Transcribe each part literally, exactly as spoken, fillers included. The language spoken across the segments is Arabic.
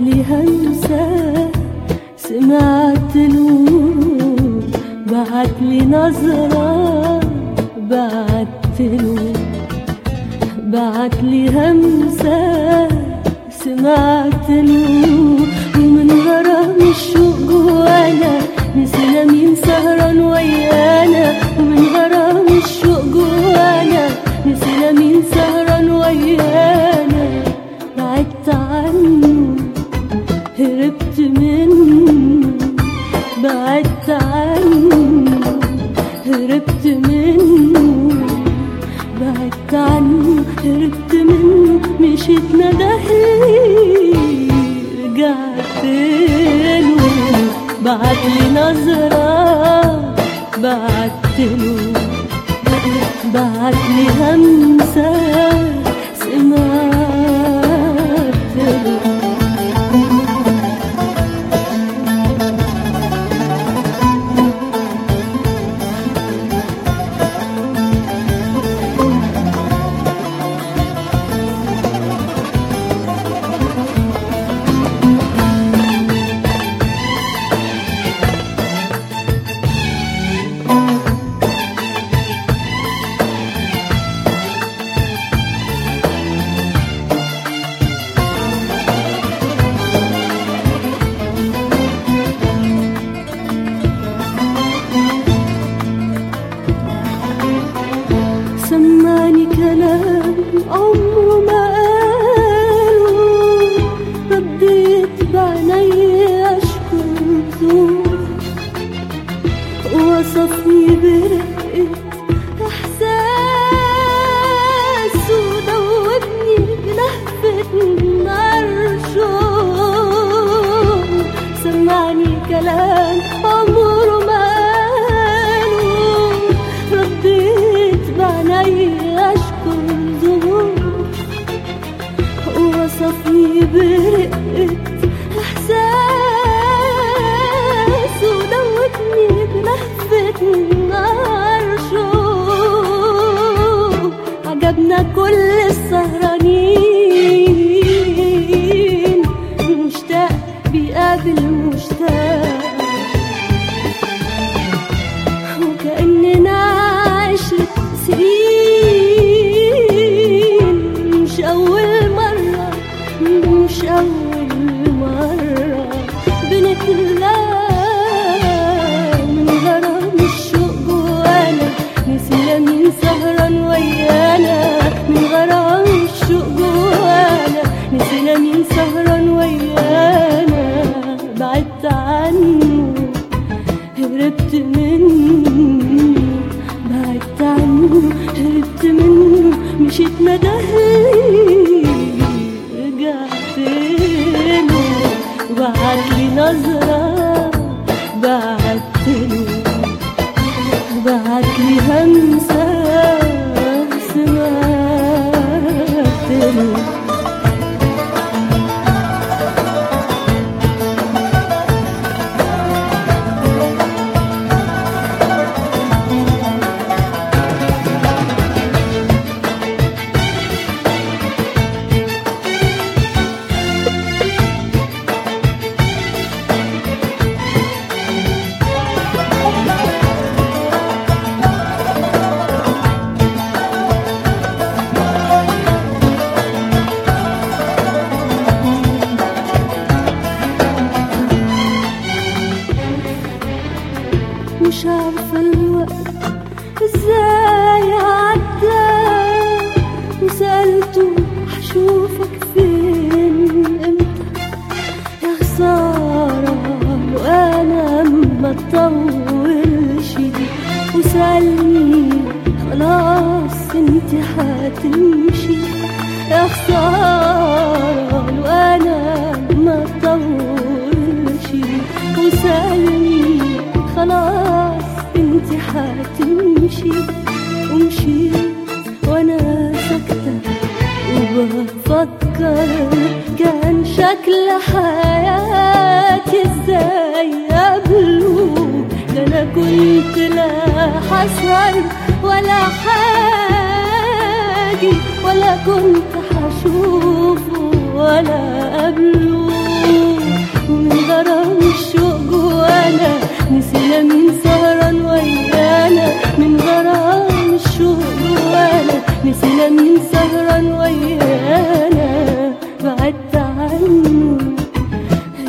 بعتلي همسة سمعتله، بعتلي نظرة بعتله، بعتلي همسة سمعتله، ومن غرام الشوق جوانا نسينا مين سهران ويانا، ومن غرام الشوق جوانا نسينا مين سهران ويانا. بعدت عنه هربت منه، بعدت عنه هربت منه، بعدت عنه هربت منه، مشيت ندهلي رجعت له. بعتلي نظرة بعتله، بعتلي همسة سمعتله. سمعني كلام عمره ما قاله، رديت بعيني أشكر ذوق، وصفني برقة إحساس، ودوبني بلهفة عرشه. سمعني كلام عمره ما قاله، رديت بعيني أشكر ذوق، وصفني برقة إحساس، ودوبني بلهفة عرشه. عجبنا كل السهرانين، مشتاق بيقابل مشتاق، وكأننا عشرة سنين. مش أول مرة مش أول مرة بنتلاقى، من غرام الشوق جوانا نسينا مين سهران ويانا، من غرام الشوق جوانا نسينا مين سهران ويانا. بعدت عنه هربت منه، بعدت عنه هربت منه، مشيت ندهلي رجعت له. بعتلي نظرة بعتله، بعتلي همسة سمعتله. مش عارفة الوقت ازاي عدى، وسألته هشوفك فين امتى. يا خسارة لو انا ما اطولش، وسألني خلاص انت هتمشي. يا خسارة لو انا ما اطولش، وسألني خلاص انت هتمشي. ومشيت وانا ساكتة وبفكر كان شكل حياتي ازاي قبله. ده انا كنت لا حسهر ولا حاجي، ولا كنت هشوفه ولا قبله.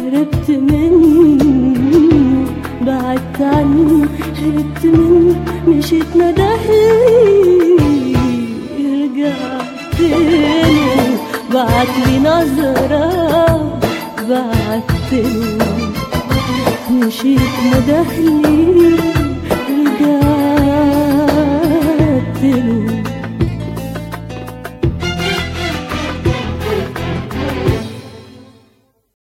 هربت منه، بعدت عنه هربت منه، مشيت ندهلي رجعت له، بعتلي نظرة بعتله، مشيت ندهلي